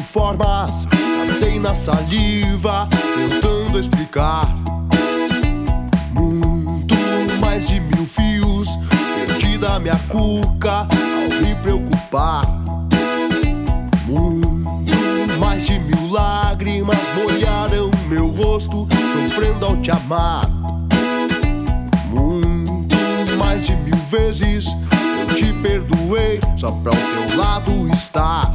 formas, gastei na saliva, tentando explicar. Muito mais de 1000 fios, perdi da minha cuca ao me preocupar. Muito mais de 1000 lágrimas molharam meu rosto, sofrendo ao te amar. Muito mais de 1000 vezes eu te perdoei só pra o teu lado estar.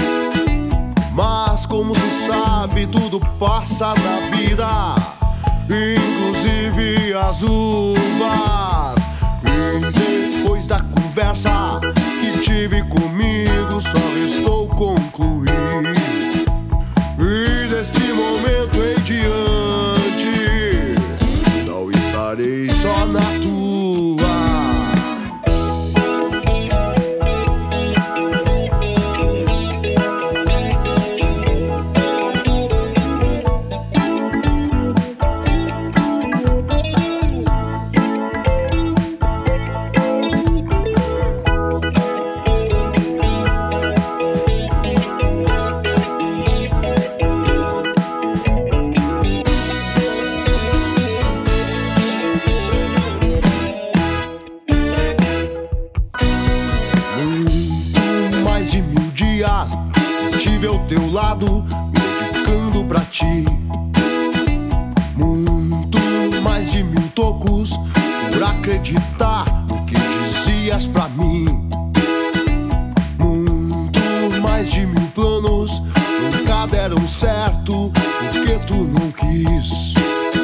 Mas como se sabe, tudo passa na vida, inclusive as uvas. E depois da conversa que tive comigo, só restou concluir. E deste momento em diante não estarei só na tua. Estive ao teu lado, me dedicando pra ti. Muito mais de 1000 tocos por acreditar no que dizias pra mim. Muito mais de 1000 planos nunca deram certo porque tu não quis.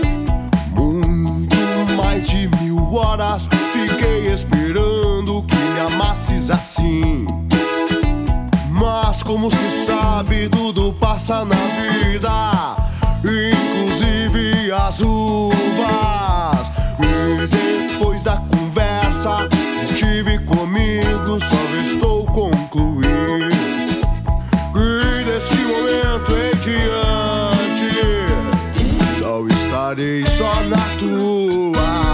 Muito mais de 1000 horas fiquei esperando que me amasses assim. Mas como se sabe, tudo passa na vida, inclusive as uvas. E depois da conversa que tive comigo, só restou concluir. E deste momento em diante não estarei só na tua.